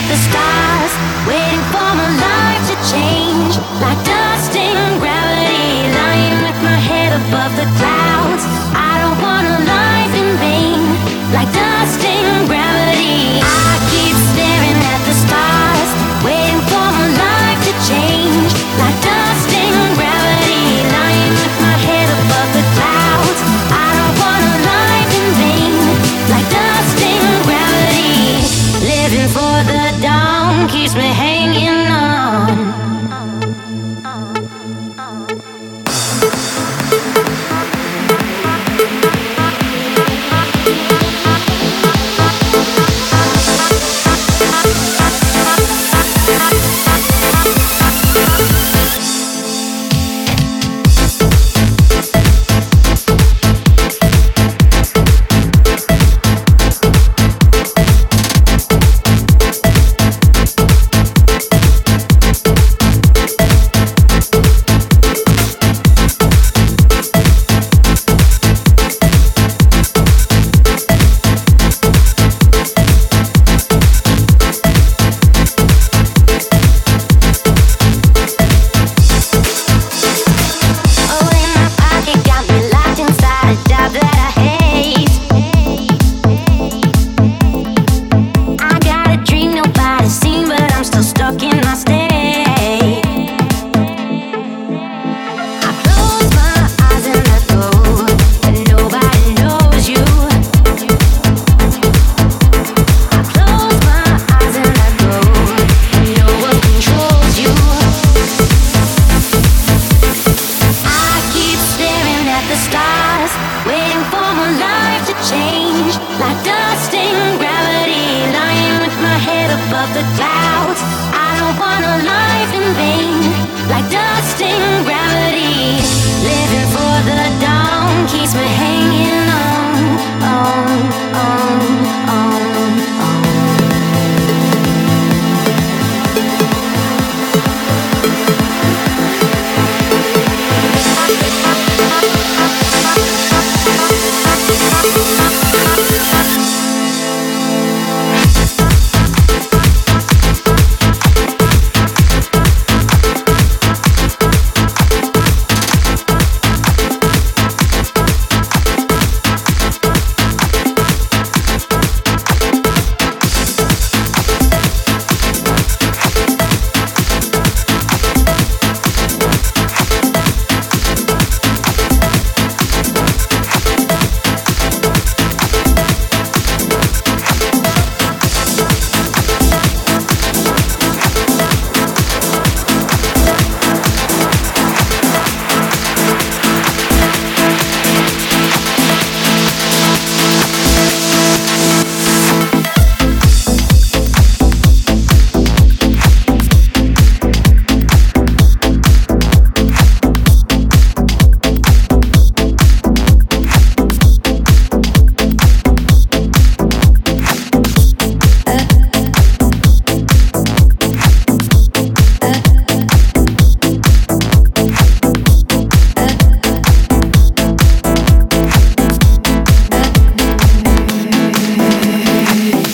at the stars, waiting for my life to change. Like dust in gravity, lying with my head above the clouds. I don't want a life in vain. Like dust in gravity, I keep staring at the stars, waiting for my life to change. Like dust in gravity, lying with my head above the clouds. I don't want a life in vain. Like dust in gravity, living for the dawn keeps me hanging on. Above the clouds, I don't want a life in vain. Like dust in gravity,